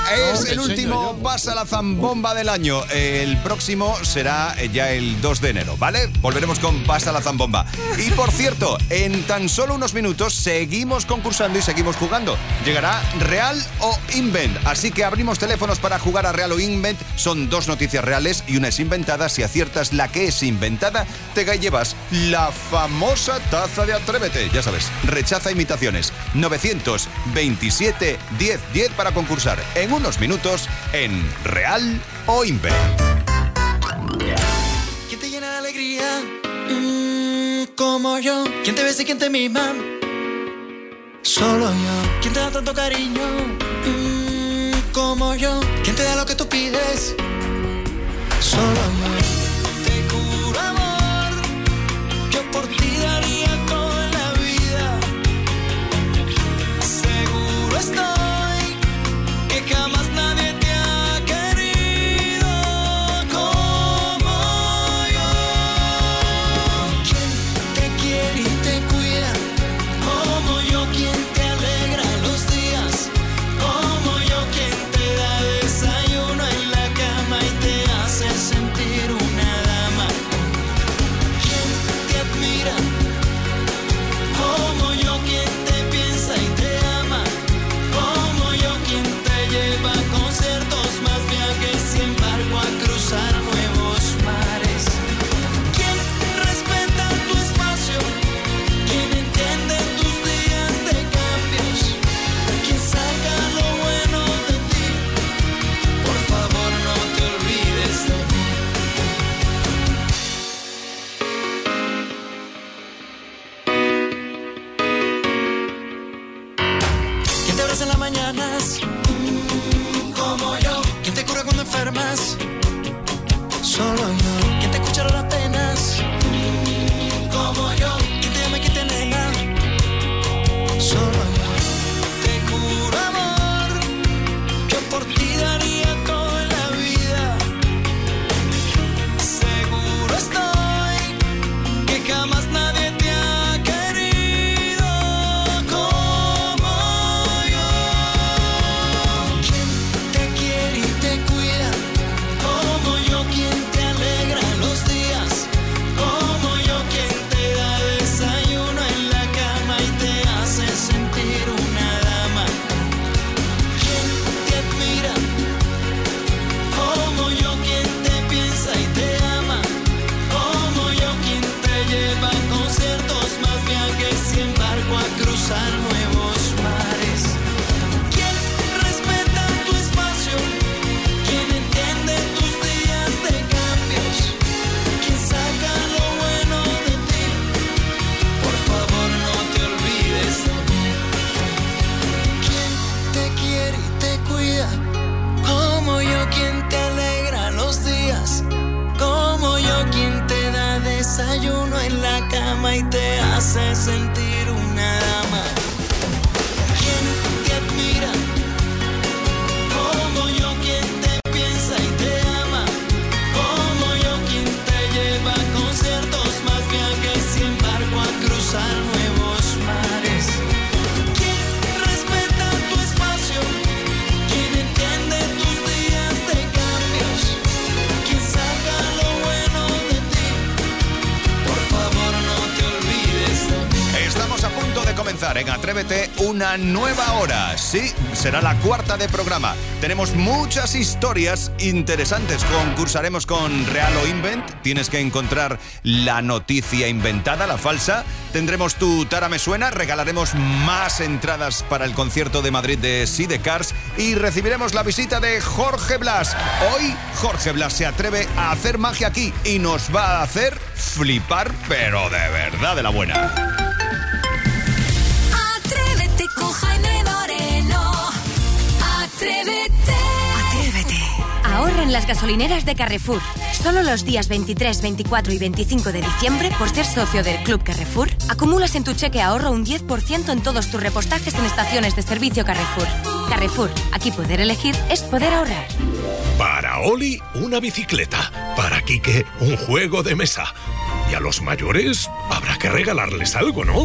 es el último Pasa la Zambomba del año. El próximo será ya el dos de enero, ¿vale? Volveremos con Pasa la Zambomba. Y por cierto, en tan solo unos minutos seguimos concursando y seguimos jugando. Llegará Real o Invent. Así que abrimos teléfonos para jugar a Real o Invent. Son dos noticias reales y una es inventada. Si aciertas la que es inventada, te llevas la famosa taza de Atrévete. Ya sabes, rechaza imitaciones. novecientos veintisiete diez diez para concursar en unos minutos en Real o Invent. ¿Quién te llena de alegría? Mm, como yo. ¿Quién te besa y quién te mima? Solo yo. ¿Quién te da tanto cariño? Mm, como yo. ¿Quién te da lo que tú pides? Solo yo. Te juro amor, yo por ti daría toda la vida. Seguro estoy que jamás nadie te ha querido como yo. ¿Quién te quiere y te cuida? Como yo. ¿Quién te alegra los días? Como yo. ¿Quién te da desayuno en la cama y te hace sentir una dama? ¿Quién te admira? Como yo. ¿Quién te piensa y te ama? Como yo. ¿Quién te lleva a conciertos, más viajes y embarco a cruzar nuevos mares? ¿Quién respeta tu espacio? ¿Quién entiende tus días de cambios? ¿Quién saca lo bueno de ti? Por favor, no te olvides de mí. ¿Quién te abraza en las mañanas? Mm, como yo. ¿Quién te cura cuando enfermas? Solo yo. ¿Quién te escucha las penas? Mm, como yo. ¿Quién te ama y quién te nega? Solo yo. Te juro amor, yo por ti daría toda la vida. Seguro estoy que jamás nadie te ha querido como yo. ¿Quién te quiere y te cuida? Como yo. ¿Quién te alegra los días? Como yo. ¿Quién te da desayuno en la cama y te hace sentir una dama? ¿Quién te admira? Como yo. ¿Quién te piensa y te ama? Como yo. ¿Quién te lleva a conciertos, más viajes y embarco a cruzar nuevos mares? ¿Quién respeta tu espacio? ¿Quién entiende tus días de cambios? ¿Quién saca lo bueno de ti? Por favor, no te olvides de mí. ¿Quién te quiere y te cuida? Como yo. ¿Quién te alegra los días? Como yo. ¿Quién te da desayuno en la cama y te hace sentir una dama? ¿Quién te admira? Como yo. ¿Quién te piensa y te ama? Como yo. ¿Quién te lleva a conciertos, más viajes y embarco a cruzar nuevos mares? ¿Quién respeta tu espacio? ¿Quién entiende tus días de cambios? ¿Quién saca lo bueno de ti? Por favor, no te olvides de mí. Estamos a punto de comenzar en Atrévete una nueva hora. Sí, será la cuarta de programa. Tenemos muchas historias interesantes. Concursaremos con Real o Invent. Tienes que encontrar la noticia inventada, la falsa. Tendremos tu Tara me suena. Regalaremos más entradas para el concierto de Madrid de Sidecars. Y recibiremos la visita de Jorge Blas. Hoy Jorge Blas se atreve a hacer magia aquí y nos va a hacer flipar, pero de verdad de la buena. Atrévete con Jaime Moreno. Atrévete. Atrévete. Ahorra en las gasolineras de Carrefour. Solo los días veintitrés, veinticuatro y veinticinco de diciembre, por ser socio del Club Carrefour, acumulas en tu cheque ahorro un diez por ciento en todos tus repostajes en estaciones de servicio Carrefour. Carrefour, aquí poder elegir es poder ahorrar. Para Oli, una bicicleta. Para Quique, un juego de mesa. Y a los mayores habrá que regalarles algo, ¿no?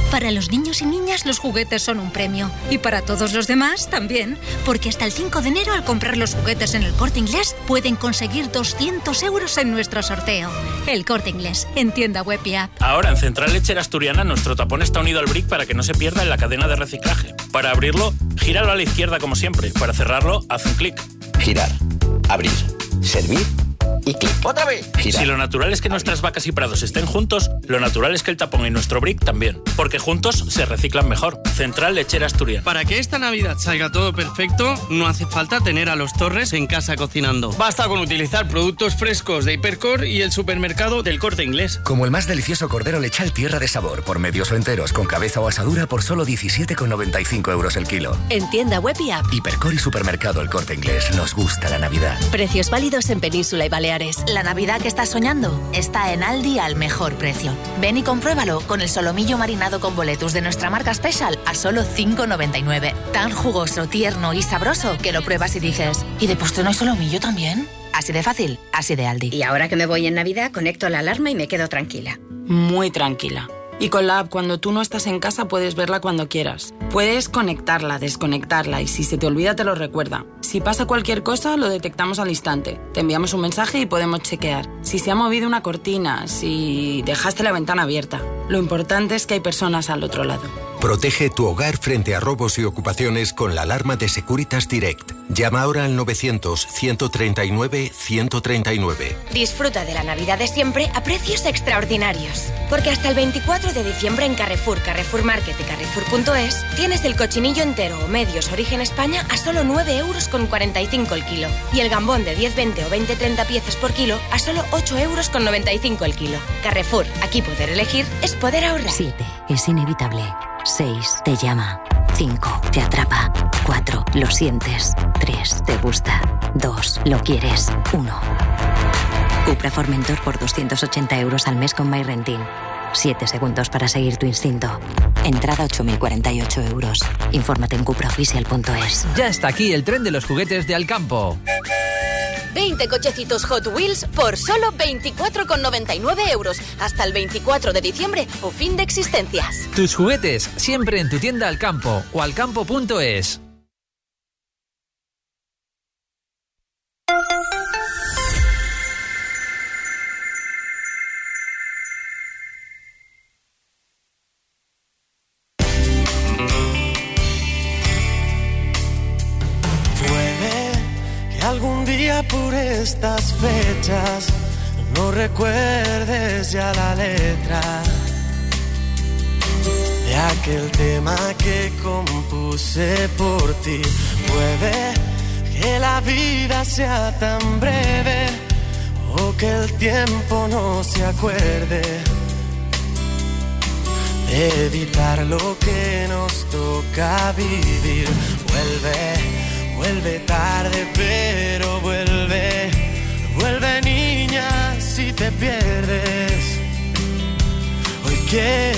Para los niños y niñas los juguetes son un premio. Y para todos los demás también. Porque hasta el cinco de enero, al comprar los juguetes en el Corte Inglés, pueden conseguir doscientos euros en nuestro sorteo. El Corte Inglés, en tienda web y app. Ahora, en Central Lechera Asturiana, nuestro tapón está unido al brick para que no se pierda en la cadena de reciclaje. Para abrirlo, gíralo a la izquierda como siempre. Para cerrarlo, haz un clic. Girar, abrir, servir y clic. ¡Otra vez! Girar. Si lo natural es que nuestras vacas y prados estén juntos, lo natural es que el tapón y nuestro brick también. Porque juntos se reciclan mejor. Central Lechera Asturiana. Para que esta Navidad salga todo perfecto, no hace falta tener a los Torres en casa cocinando. Basta con utilizar productos frescos de Hipercor y el supermercado del Corte Inglés. Como el más delicioso cordero lechal Tierra de Sabor, por medios o enteros, con cabeza o asadura, por solo diecisiete con noventa y cinco euros el kilo. En tienda web y app. Hipercor y supermercado El Corte Inglés. Nos gusta la Navidad. Precios válidos en Península y Baleares. La Navidad que estás soñando está en Aldi al mejor precio. Ven y compruébalo con el solomillo marinado con boletus de nuestra marca Special a solo cinco noventa y nueve. Tan jugoso, tierno y sabroso que lo pruebas y dices, ¿y de postre no hay solomillo también? Así de fácil, así de Aldi. Y ahora que me voy en Navidad, conecto la alarma y me quedo tranquila. Muy tranquila. Y con la app, cuando tú no estás en casa, puedes verla cuando quieras. Puedes conectarla, desconectarla y si se te olvida te lo recuerda. Si pasa cualquier cosa, lo detectamos al instante. Te enviamos un mensaje y podemos chequear. Si se ha movido una cortina, si dejaste la ventana abierta. Lo importante es que hay personas al otro lado. Protege tu hogar frente a robos y ocupaciones con la alarma de Securitas Direct. Llama ahora al novecientos, ciento treinta y nueve, ciento treinta y nueve. Disfruta de la Navidad de siempre a precios extraordinarios. Porque hasta el veinticuatro de diciembre en Carrefour, Carrefour Market y Carrefour punto es tienes el cochinillo entero o medios origen España a solo nueve euros con cuarenta y cinco el kilo. Y el gambón de diez, veinte o veinte, treinta piezas por kilo a solo ocho euros con noventa y cinco el kilo. Carrefour, aquí poder elegir es poder ahorrar. siete. Es inevitable. seis. Te llama. cinco. Te atrapa. cuatro. Lo sientes. tres. Te gusta. dos. Lo quieres. uno. Cupra Formentor por doscientos ochenta euros al mes con MyRenting. siete segundos para seguir tu instinto. Entrada ocho mil cuarenta y ocho euros. Infórmate en cupraoficial punto es. Ya está aquí el tren de los juguetes de Alcampo. veinte cochecitos Hot Wheels por solo veinticuatro con noventa y nueve euros. Hasta el veinticuatro de diciembre o fin de existencias. Tus juguetes siempre en tu tienda Alcampo o alcampo punto es. Algún día por estas fechas no recuerdes ya la letra de aquel tema que compuse por ti. Puede que la vida sea tan breve o que el tiempo no se acuerde de evitar lo que nos toca vivir. Vuelve. Vuelve tarde, pero vuelve, vuelve niña si te pierdes. Hoy quiero